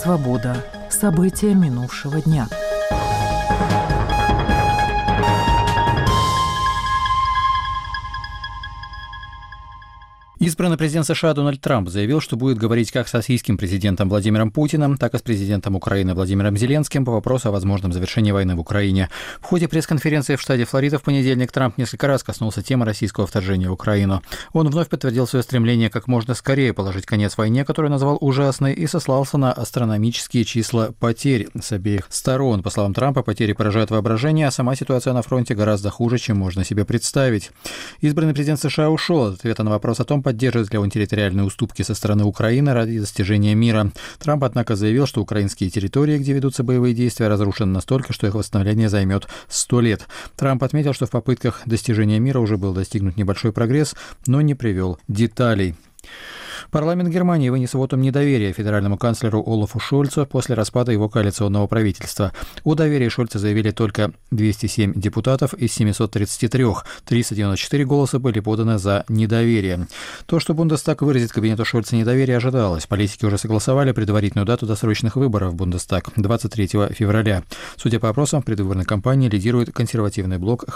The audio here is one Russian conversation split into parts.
«Свобода». События минувшего дня. Избранный президент США Дональд Трамп заявил, что будет говорить как с российским президентом Владимиром Путиным, так и с президентом Украины Владимиром Зеленским по вопросу о возможном завершении войны в Украине. В ходе пресс-конференции в штате Флорида в понедельник Трамп несколько раз коснулся темы российского вторжения в Украину. Он вновь подтвердил свое стремление как можно скорее положить конец войне, которую назвал ужасной, и сослался на астрономические числа потерь с обеих сторон. По словам Трампа, потери поражают воображение, а сама ситуация на фронте гораздо хуже, чем можно себе представить. Избранный президент США ушел от ответа на вопрос о том, поддерживает ли он территориальные уступки со стороны Украины ради достижения мира. Трамп, однако, заявил, что украинские территории, где ведутся боевые действия, разрушены настолько, что их восстановление займет 100 лет. Трамп отметил, что в попытках достижения мира уже был достигнут небольшой прогресс, но не привел деталей. Парламент Германии вынес вотум недоверия федеральному канцлеру Олафу Шольцу после распада его коалиционного правительства. О доверии Шольца заявили только 207 депутатов из 733. 394 голоса были поданы за недоверие. То, что Бундестаг выразит кабинету Шольца недоверие, ожидалось. Политики уже согласовали предварительную дату досрочных выборов в Бундестаг – 23 февраля. Судя по опросам, в предвыборной кампании лидирует консервативный блок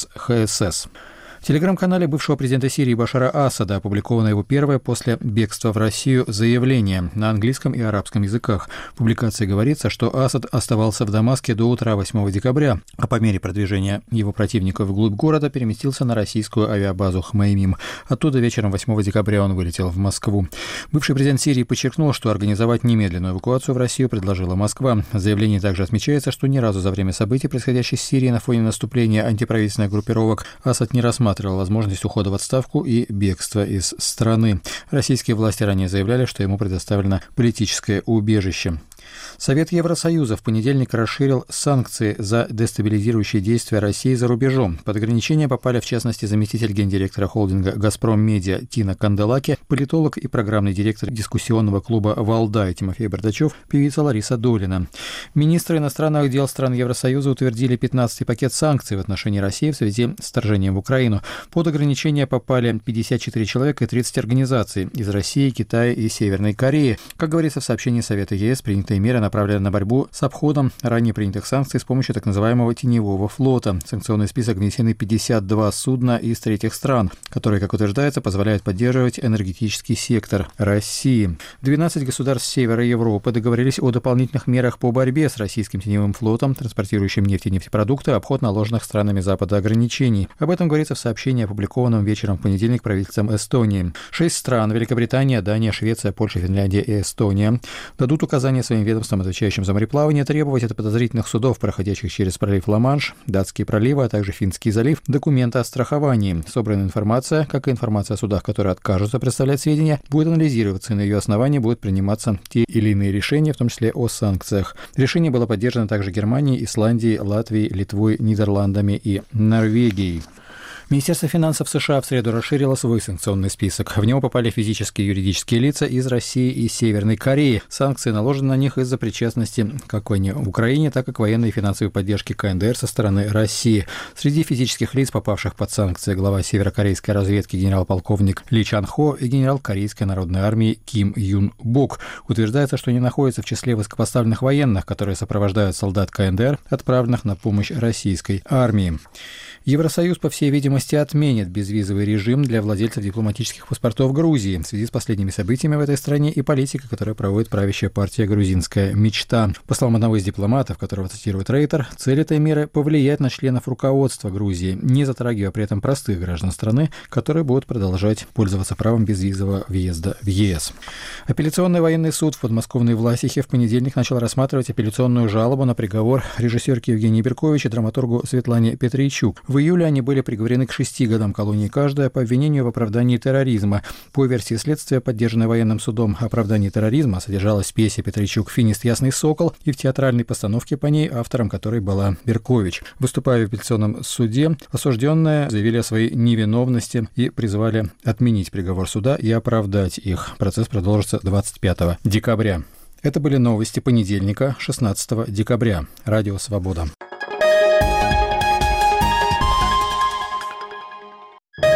ХСС. В телеграм-канале бывшего президента Сирии Башара Асада опубликовано его первое после бегства в Россию заявление на английском и арабском языках. В публикации говорится, что Асад оставался в Дамаске до утра 8 декабря, а по мере продвижения его противников вглубь города переместился на российскую авиабазу Хмеймим. Оттуда вечером 8 декабря он вылетел в Москву. Бывший президент Сирии подчеркнул, что организовать немедленную эвакуацию в Россию предложила Москва. В заявлении также отмечается, что ни разу за время событий, происходящих в Сирии на фоне наступления антиправительственных группировок, Асад не рассматривал возможность ухода в отставку и бегства из страны. Российские власти ранее заявляли, что ему предоставлено политическое убежище. Совет Евросоюза в понедельник расширил санкции за дестабилизирующие действия России за рубежом. Под ограничения попали, в частности, заместитель гендиректора холдинга «Газпром Медиа» Тина Канделаки, политолог и программный директор дискуссионного клуба «Валдай» Тимофей Бардачев, певица Лариса Долина. Министры иностранных дел стран Евросоюза утвердили 15-й пакет санкций в отношении России в связи с вторжением в Украину. Под ограничения попали 54 человека и 30 организаций из России, Китая и Северной Кореи. Как говорится в сообщении Совета ЕС, принятые меры направлены на борьбу с обходом ранее принятых санкций с помощью так называемого теневого флота. В санкционный список внесены 52 судна из третьих стран, которые, как утверждается, позволяют поддерживать энергетический сектор России. 12 государств Севера Европы договорились о дополнительных мерах по борьбе с российским теневым флотом, транспортирующим нефть и нефтепродукты, обход наложенных странами Запада ограничений. Об этом говорится в сообщении, опубликованном вечером в понедельник правительством Эстонии. 6 стран – Великобритания, Дания, Швеция, Польша, Финляндия и Эстония – дадут указания своим ведомствам, отвечающим за мореплавание, требовать от подозрительных судов, проходящих через пролив Ла-Манш, датские проливы, а также Финский залив, документы о страховании. Собранная информация, как и информация о судах, которые откажутся представлять сведения, будет анализироваться, и на ее основании будут приниматься те или иные решения, в том числе о санкциях. Решение было поддержано также Германией, Исландией, Латвией, Литвой, Нидерландами и Норвегией. Министерство финансов США в среду расширило свой санкционный список. В него попали физические и юридические лица из России и Северной Кореи. Санкции наложены на них из-за причастности как войне в Украине, так и к военной и финансовой поддержке КНДР со стороны России. Среди физических лиц, попавших под санкции, глава северокорейской разведки генерал-полковник Ли Чан Хо и генерал Корейской народной армии Ким Юн Бок. Утверждается, что они находятся в числе высокопоставленных военных, которые сопровождают солдат КНДР, отправленных на помощь российской армии. Евросоюз, по всей видимости, отменит безвизовый режим для владельцев дипломатических паспортов Грузии в связи с последними событиями в этой стране и политикой, которую проводит правящая партия «Грузинская мечта». По словам одного из дипломатов, которого цитирует Рейтер, цель этой меры – повлиять на членов руководства Грузии, не затрагивая при этом простых граждан страны, которые будут продолжать пользоваться правом безвизового въезда в ЕС. Апелляционный военный суд в подмосковной Власихе в понедельник начал рассматривать апелляционную жалобу на приговор режиссерке Евгении Беркович и драматургу Светлане Петрийчук. В июле они были приговорены к 6 годам колонии каждая по обвинению в оправдании терроризма. По версии следствия, поддержанной военным судом, оправдание терроризма содержалось в пьесе Петрийчук «Финист. Ясный сокол» и в театральной постановке по ней, автором которой была Беркович. Выступая в апелляционном суде, осужденные заявили о своей невиновности и призвали отменить приговор суда и оправдать их. Процесс продолжится 25 декабря. Это были новости понедельника, 16 декабря. Радио «Свобода».